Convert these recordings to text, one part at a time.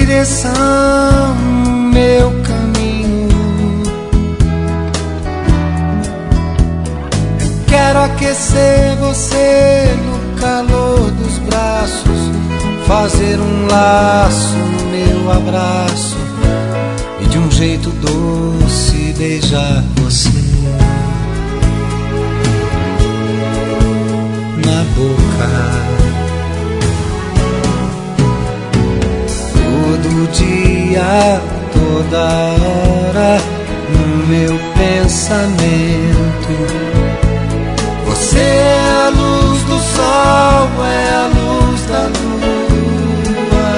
direção no meu caminho. Eu quero aquecer você no calor dos braços, fazer um laço no meu abraço e de um jeito doce beijar você na boca. Todo dia, toda hora, no meu pensamento, você é a luz do sol, é a luz da lua.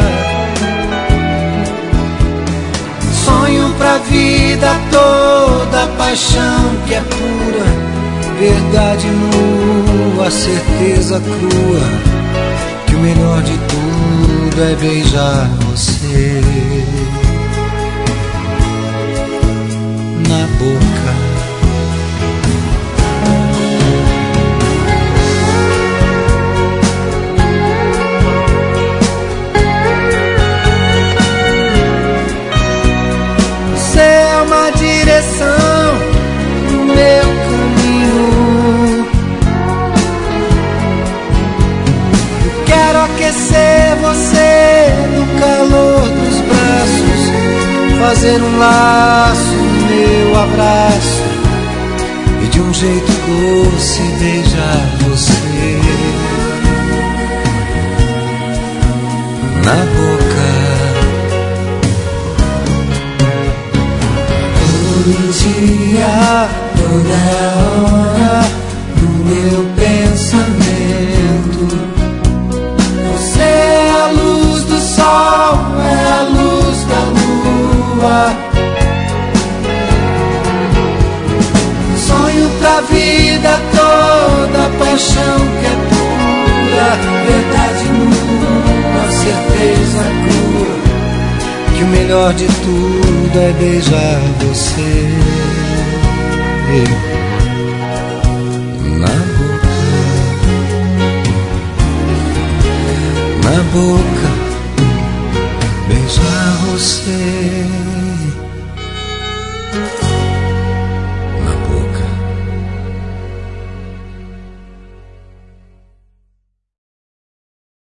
Sonho pra vida toda, paixão que é pura, verdade nua, certeza crua, que o melhor de tudo é beijar você na boca. Você é uma direção no meu caminho. Eu quero aquecer você no calor dos braços, fazer um laço no meu abraço e de um jeito doce beijar você na boca. Todo dia, toda hora, no meu pensamento, você é a luz do sol, é a luz da lua. Sonho pra vida toda, paixão que é pura, verdade nua, certeza crua, que o melhor de tudo é beijar você na boca, na boca.